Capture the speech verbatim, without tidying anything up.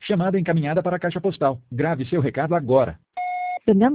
Chamada encaminhada para a caixa postal. Grave seu recado agora. The number